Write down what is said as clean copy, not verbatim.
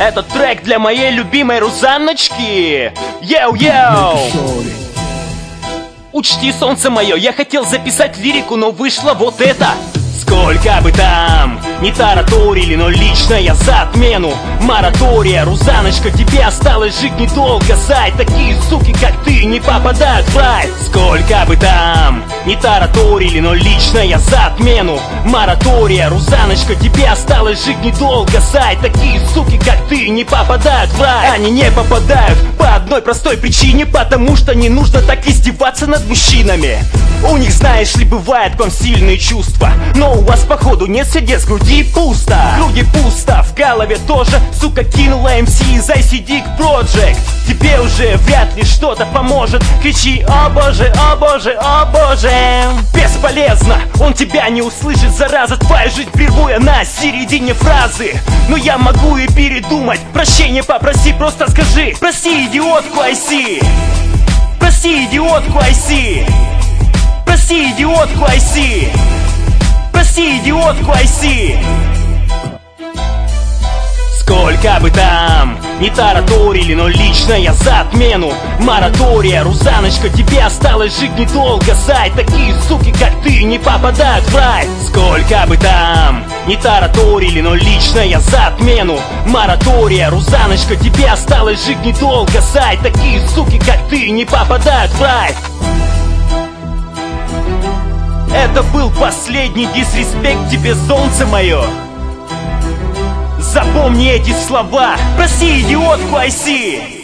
Этот трек для моей любимой Рузанночки. Йоу-йоу! Учти, солнце мое, я хотел записать лирику, но вышло вот это. Сколько бы там не тараторили, но лично я за отмену моратория. Рузаночка, тебе осталось жить недолго, зай. Такие суки, как ты, не попадают в рай. Сколько бы там не тараторили, но лично я за отмену моратория. Рузаночка, тебе осталось жить недолго, зай. Такие суки, как ты, не попадают в рай. Они не попадают по одной простой причине, потому что не нужно так издеваться над мужчинами. У них, знаешь ли, бывает к вам сильные чувства, но у вас походу нет сердец, в груди пусто. В груди пусто, в голове тоже. Сука, кинула МС из ICD Project. Тебе уже вряд ли что-то поможет. Кричи: о боже, о боже, о боже. Бесполезно, он тебя не услышит, зараза. Твою жизнь прерву я на середине фразы. Но я могу и передумать. Прощения попроси, просто скажи: прости, идиотку IC. Прости, идиотку IC. Прости, идиотку IC. Прости, идиотку IC. Сколько бы там не тараторили, но лично я за отмену моратория. Рузаночка, тебе осталось жить недолго, зай. Такие суки, как ты, не попадают в рай. Сколько бы там не тараторили, но лично я за отмену моратория. Рузаночка, тебе осталось жить недолго, зай. Такие суки, как ты, не попадают в рай. Это был последний дисреспект тебе, солнце мое. Запомни эти слова. Прости, идиотку IC.